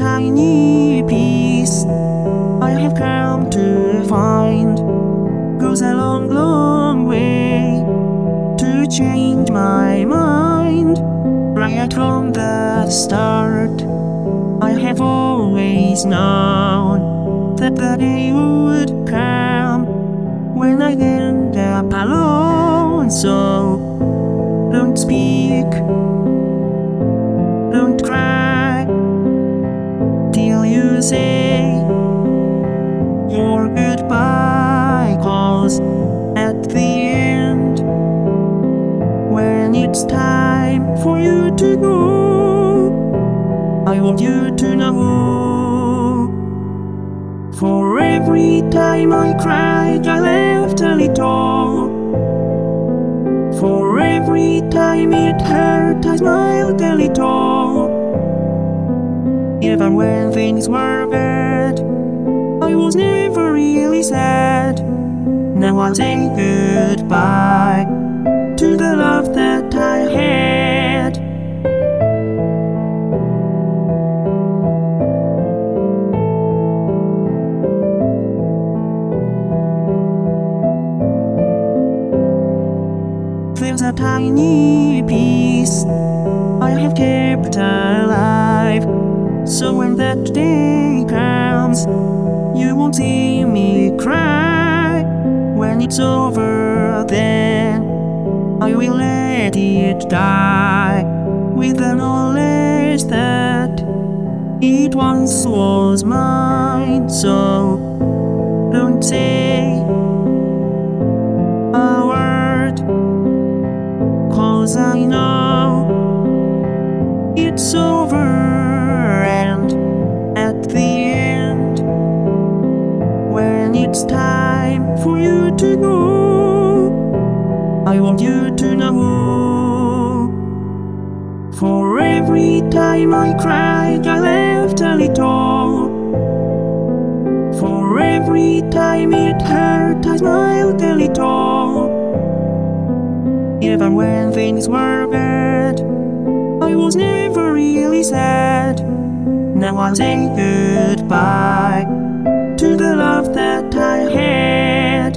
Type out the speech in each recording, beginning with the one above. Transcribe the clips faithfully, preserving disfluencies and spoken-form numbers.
tiny piece I have come to find goes a long, long way to change my mind. Right from the start, I have always known that the day would come when I end up alone. So don't speak, don't cry till you say your goodbye, 'cause at the end, when it's time for you to go, I want you to know. For every time I cried, I laughed a little. For every time it hurt, I smiled a little. Even when things were bad, I was never really sad. Now I'll say goodbye to the love that I had. There's a tiny piece I have kept alive, so when that day comes, you won't see me cry. When it's over, then I will let it die, with the knowledge that it once was mine. So don't say a word, 'cause I know it's over, and at the end, when it's time for you to go, I want you to know. For every time I cried, I laughed a little. For every time it hurt, I smiled a little. Even when things were bad, I was never really sad. Now I'll say goodbye to the love that I had.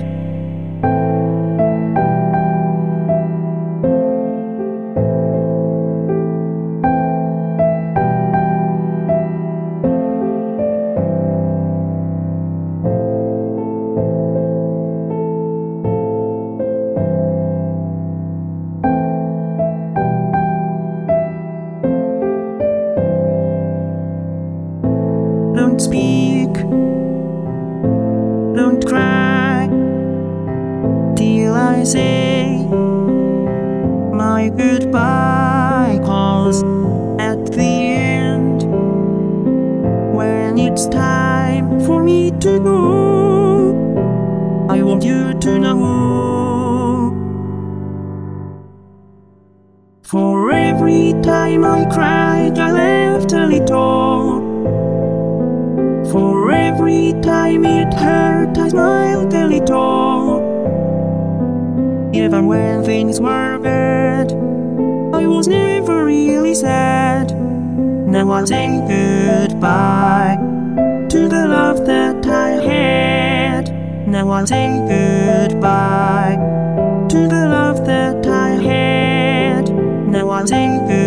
Don't speak, don't cry till I say my goodbye, 'cause at the end, when it's time for me to go, I want you to know. For every time I cried, I laughed a little. For every time it hurt, I smiled a little. Even when things were bad, I was never really sad. Now I'll say goodbye to the love that I had. Now I'll say goodbye to the love that I had. Now I'll say goodbye.